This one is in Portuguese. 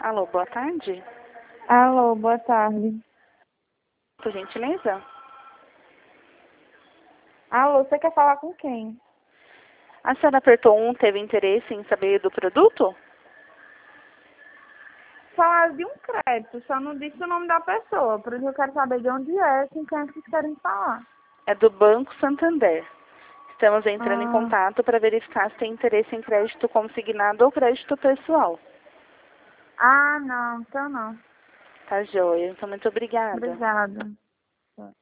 Alô, boa tarde. Alô, boa tarde. Por gentileza? Alô, você quer falar com quem? A senhora apertou um, teve interesse em saber do produto? Falar de um crédito, só não disse o nome da pessoa. Por isso eu quero saber de onde é, com quem vocês querem falar. É do Banco Santander. Estamos entrando em Ah, contato para verificar se tem interesse em crédito consignado ou crédito pessoal. não, então não. Tá joia. Então, muito obrigada. Obrigada.